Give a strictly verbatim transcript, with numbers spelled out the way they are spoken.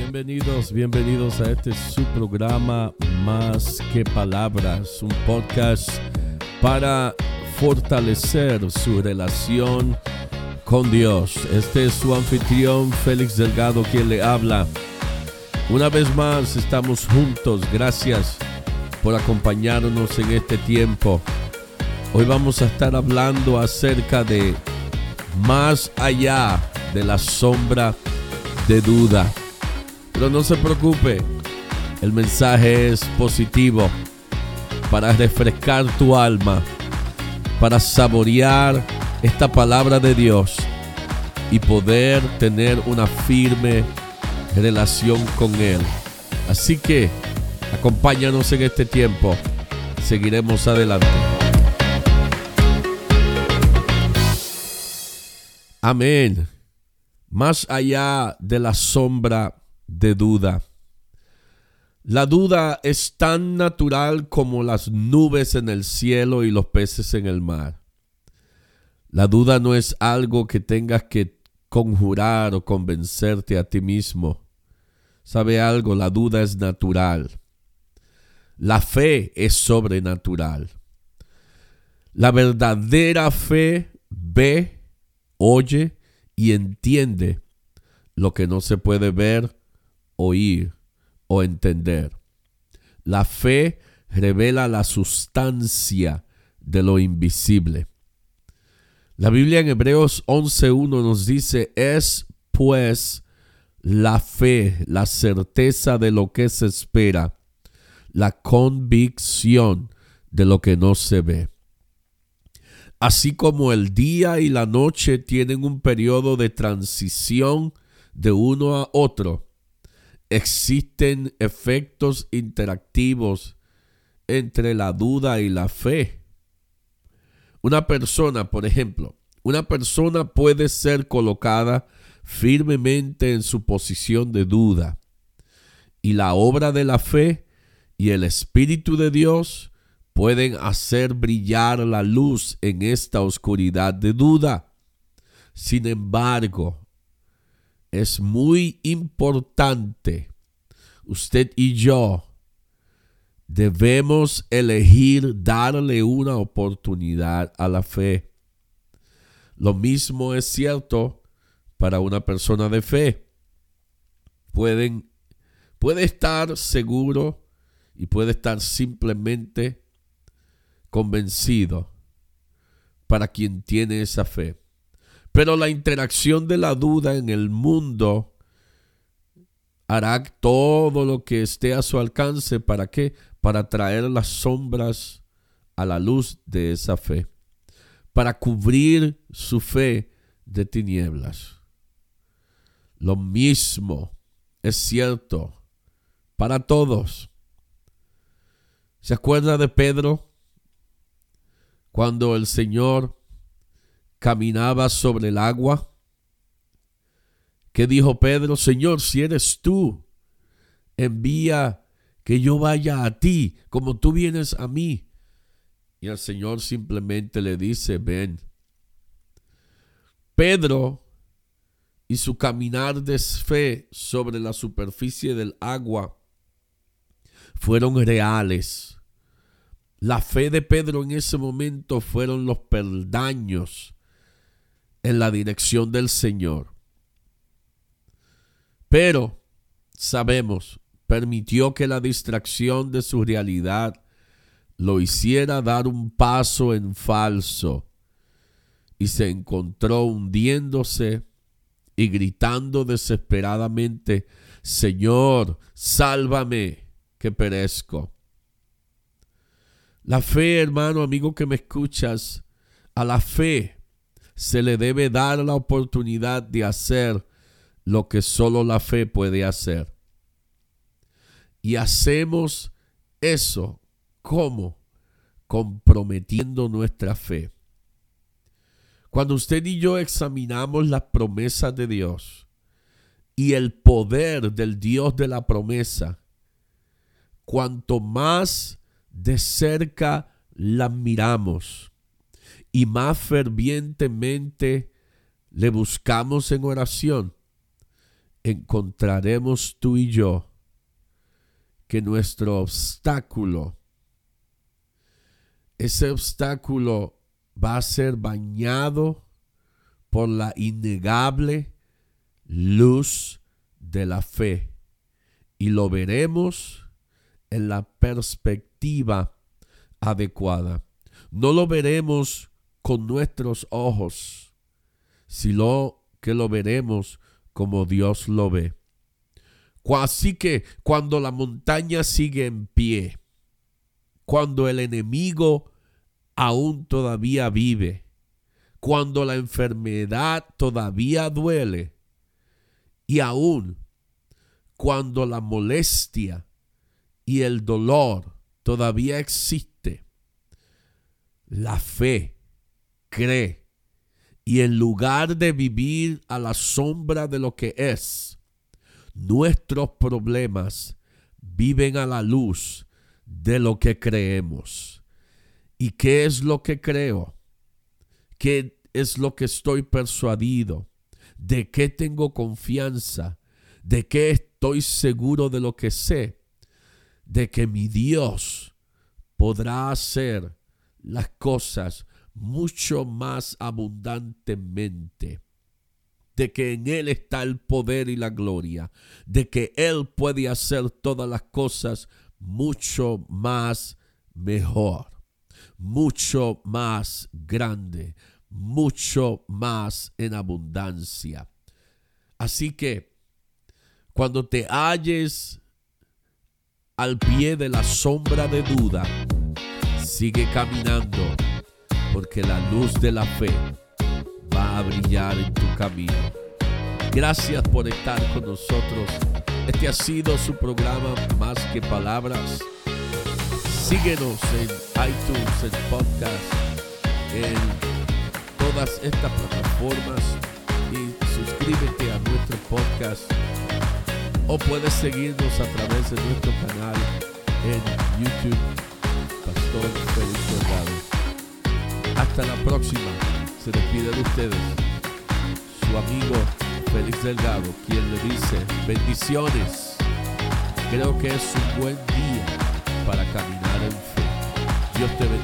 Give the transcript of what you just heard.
Bienvenidos, bienvenidos a este su programa Más que Palabras, un podcast para fortalecer su relación con Dios. Este es su anfitrión Félix Delgado quien le habla. Una vez más estamos juntos, gracias por acompañarnos en este tiempo. Hoy vamos a estar hablando acerca de más allá de la sombra de duda. Pero no se preocupe, el mensaje es positivo para refrescar tu alma, para saborear esta palabra de Dios y poder tener una firme relación con Él. Así que acompáñanos en este tiempo, seguiremos adelante. Amén. Más allá de la sombra de duda. La duda es tan natural como las nubes en el cielo y los peces en el mar. La duda no es algo que tengas que conjurar o convencerte a ti mismo. ¿Sabe algo? La duda es natural. La fe es sobrenatural. La verdadera fe ve, oye y entiende lo que no se puede ver, oír o entender. La fe revela la sustancia de lo invisible. La Biblia en Hebreos once uno nos dice: es pues la fe, la certeza de lo que se espera, la convicción de lo que no se ve. Así como el día y la noche tienen un periodo de transición de uno a otro, existen efectos interactivos entre la duda y la fe. Una persona, por ejemplo, una persona puede ser colocada firmemente en su posición de duda, y la obra de la fe y el Espíritu de Dios pueden hacer brillar la luz en esta oscuridad de duda. Sin embargo, es muy importante, usted y yo debemos elegir darle una oportunidad a la fe. Lo mismo es cierto para una persona de fe. Pueden, puede estar seguro y puede estar simplemente convencido para quien tiene esa fe. Pero la interacción de la duda en el mundo hará todo lo que esté a su alcance. ¿Para qué? Para traer las sombras a la luz de esa fe. Para cubrir su fe de tinieblas. Lo mismo es cierto para todos. ¿Se acuerda de Pedro? Cuando el Señor caminaba sobre el agua, ¿qué dijo Pedro? Señor, si eres tú, envía que yo vaya a ti, como tú vienes a mí. Y el Señor simplemente le dice, ven. Pedro y su caminar de fe sobre la superficie del agua fueron reales. La fe de Pedro en ese momento fueron los peldaños en la dirección del Señor. Pero, sabemos, permitió que la distracción de su realidad lo hiciera dar un paso en falso y se encontró hundiéndose y gritando desesperadamente: Señor, sálvame, que perezco. La fe, hermano, amigo que me escuchas, a la fe se le debe dar la oportunidad de hacer lo que solo la fe puede hacer. Y hacemos eso, ¿cómo? Comprometiendo nuestra fe. Cuando usted y yo examinamos las promesas de Dios y el poder del Dios de la promesa, cuanto más de cerca la miramos y más fervientemente le buscamos en oración, encontraremos tú y yo que nuestro obstáculo, ese obstáculo va a ser bañado por la innegable luz de la fe y lo veremos en la perspectiva adecuada. No lo veremos con nuestros ojos, sino que lo veremos como Dios lo ve. Así que cuando la montaña sigue en pie, cuando el enemigo aún todavía vive, cuando la enfermedad todavía duele y aún cuando la molestia y el dolor todavía existe, la fe cree y en lugar de vivir a la sombra de lo que es, nuestros problemas viven a la luz de lo que creemos. ¿Y qué es lo que creo? ¿Qué es lo que estoy persuadido? ¿De qué tengo confianza? ¿De qué estoy seguro de lo que sé? De que mi Dios podrá hacer las cosas mucho más abundantemente, de que en Él está el poder y la gloria, de que Él puede hacer todas las cosas mucho más mejor, mucho más grande, mucho más en abundancia. Así que cuando te halles al pie de la sombra de duda, sigue caminando, porque la luz de la fe va a brillar en tu camino. Gracias por estar con nosotros. Este ha sido su programa Más que Palabras. Síguenos en iTunes, en podcast, en todas estas plataformas y suscríbete a nuestro podcast. O puedes seguirnos a través de nuestro canal en YouTube, Pastor Félix Delgado. Hasta la próxima. Se despide de ustedes su amigo Félix Delgado, quien le dice bendiciones. Creo que es un buen día para caminar en fe. Dios te bendiga.